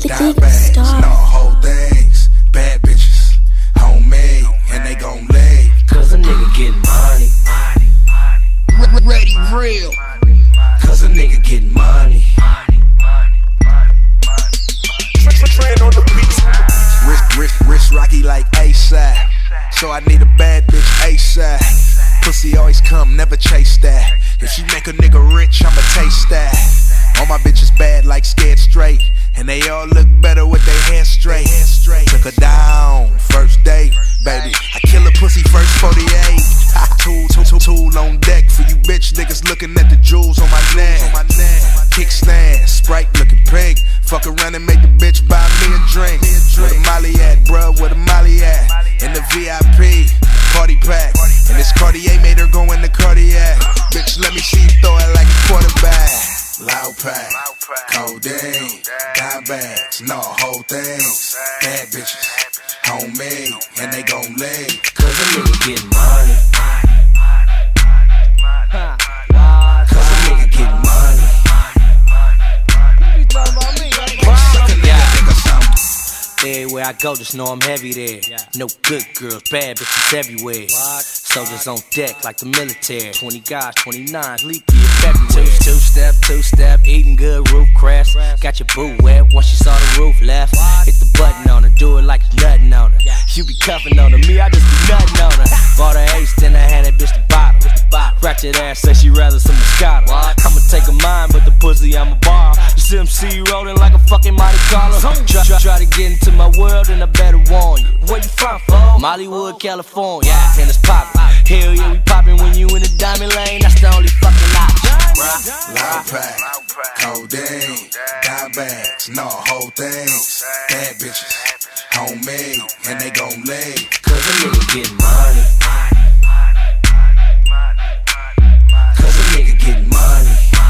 Diamonds, no whole things. Bad bitches, homemade, and they gon' lay. Cause a nigga getting money. Ready real. Cause a nigga getting money. Wrist rocky like ASAP. So I need a bad bitch ASAP. Pussy always come, never chase that. If she make a nigga rich, I'ma taste that. All my bitches bad like Scared Straight, and they all look better with their hands straight. Took her down, first date, baby. I kill a pussy first 48. Tool on deck for you bitch niggas looking at the jewels on my neck. Kickstand, Sprite looking pink. Fuck around and make the bitch buy me a drink. Where the Molly at, bruh? Where the Molly at? In the VIP party pack. And this Cartier made her go in the cardiac. Bitch, let me see you throw it like a quarterback. Loud pack, codeine, dime bags, no whole things. Bad bitches, homemade, and they gon' lay. Cause a nigga getting money. Cause a nigga getting money. Everywhere I go, just know I'm heavy there. No good girls, bad bitches everywhere. Soldiers on deck like the military. 20 guys, 29s, leap year February. Two step, eating good, roof crash. Got your boo wet once she saw the roof left. Hit the button on her, do it like it's nothing on her. You be cuffing on her, me, I just be nutting on her. Bought her ace, then I had that bitch the bottle. Ratchet ass say she rather some Moscato. I'ma take a mine, but the pussy I'ma borrow. This MC rolling like a fucking Monte Carlo. Try to get into my world and I better warn you. Where you from, folks? Mollywood, California. And it's poppin'. Hell yeah, we poppin' when you in the diamond lane. That's the only fucking option. Loud pack, codeine, dime bags, no whole things. Bad bitches, homemade, and they gon' lay. Cause a nigga getting money. Cause a nigga getting money.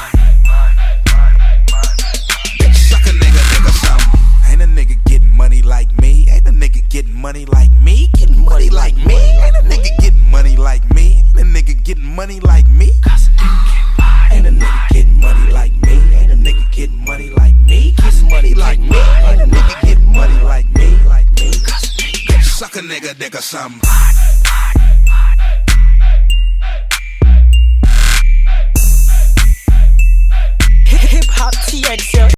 Bitch, suck a nigga something. Ain't a nigga getting money like me. Ain't a nigga getting money like me. Getting money like me. Ain't a nigga getting money like me. Ain't a nigga getting money like me. Cause a nigga ain't a nigga getting money like me. Ain't a nigga getting money like me. Getting money like me. Ain't a nigga getting money like me. Bitch, suck a nigga something. Hip hop TXL.